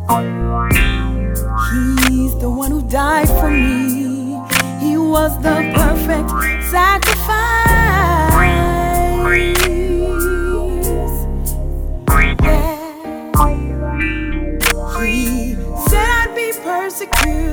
He's the one who died for me. He was the perfect sacrifice. Yeah. He said I'd be persecuted,